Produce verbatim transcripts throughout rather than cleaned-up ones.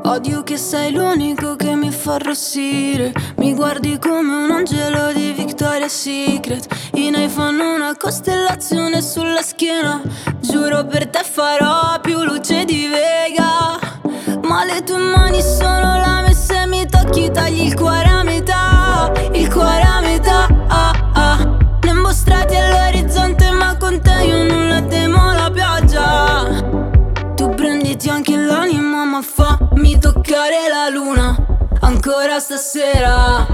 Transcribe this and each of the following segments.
Odio che sei l'unico che mi fa arrossire. Mi guardi come un angelo di Victoria's Secret. I nei fanno una costellazione sulla schiena. Giuro per te farò più luce di Vega. Ma le tue mani sono lame, se mi tocchi tagli il cuore a metà. Il cuore a metà, ah, ah. Lembo strati all'orizzonte, ma con te io non temo la pioggia. Tu prenditi anche l'anima, ma fammi toccare la luna ancora stasera.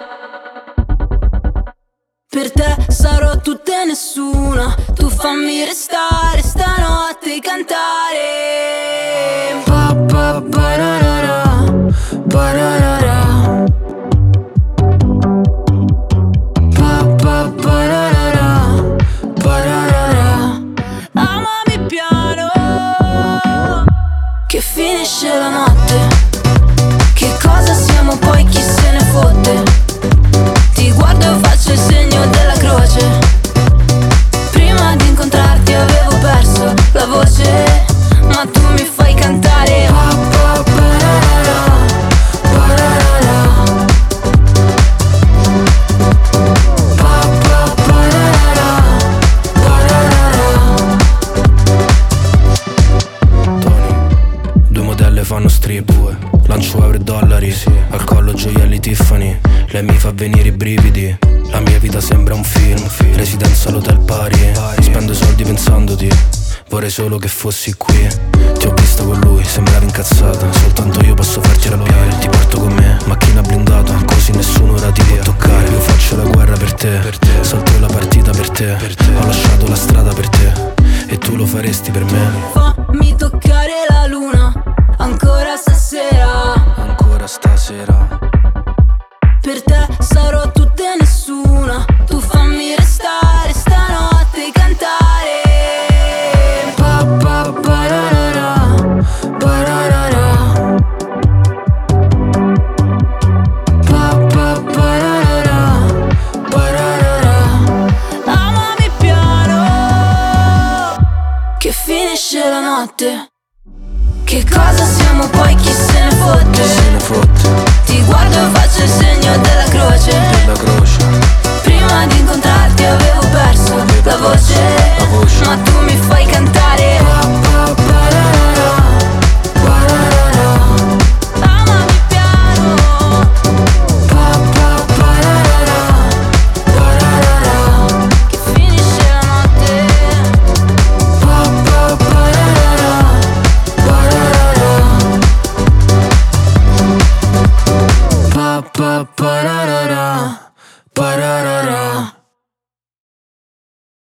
Per te sarò tutta e nessuna. Tu fammi restare stanotte cantare. Pa pa pararara, pararara. Pa pa pararara, pararara. Amami piano, che finisce la notte. Che cosa siamo poi, chi se ne fotte. Ti guardo e faccio il segno della croce. Prima di incontrarti avevo perso la voce, ma tu mi fai cantare. Pa, pa, pararara, pararara. Pa, pa, pararara, pararara. Tony, due modelle fanno strip, lancio euro e dollari, sì. Al collo gioielli Tiffany, lei mi fa venire i brividi. La mia vita sembra un film, residenza all'hotel pari. Spendo soldi pensandoti, vorrei solo che fossi qui. Ti ho vista con lui, sembravi incazzata. Soltanto io posso farti arrabbiare. Ti porto con me, macchina blindata, così nessuno ora ti può toccare. Io faccio la guerra per te, salto la partita per te. Ho lasciato la strada per te, e tu lo faresti per me. Fammi toccare la luna ancora stasera. Ancora stasera. Per te sarò tutta e nessuna. Tu fammi restare stanotte cantare. Pa pa pararara, pararara. Pa pa pararara, pararara. Amami piano, che finisce la notte. Che cosa siamo poi, chi se ne fotte. Se ne fotte. Ti guardo e faccio il segno della croce. Della croce.